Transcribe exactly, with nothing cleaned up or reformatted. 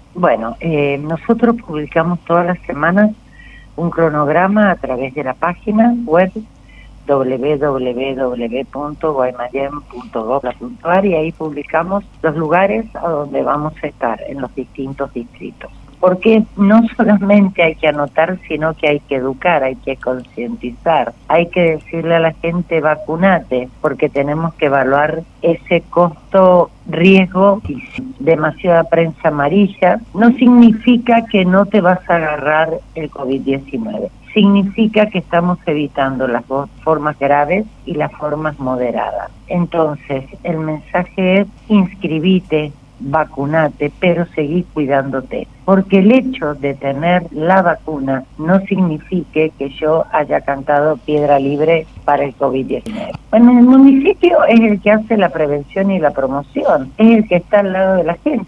Bueno, eh, nosotros publicamos todas las semanas un cronograma a través de la página web doble u doble u doble u punto guaymallén punto gov punto ar y ahí publicamos los lugares a donde vamos a estar en los distintos distritos. Porque no solamente hay que anotar, sino que hay que educar, hay que concientizar, hay que decirle a la gente vacunate, porque tenemos que evaluar ese costo-riesgo. Y demasiada prensa amarilla no significa que no te vas a agarrar el COVID diecinueve. Significa que estamos evitando las dos formas graves y las formas moderadas. Entonces, el mensaje es inscribite, vacunate, pero seguí cuidándote. Porque el hecho de tener la vacuna no signifique que yo haya cantado piedra libre para el COVID diecinueve. Bueno, el municipio es el que hace la prevención y la promoción, es el que está al lado de la gente.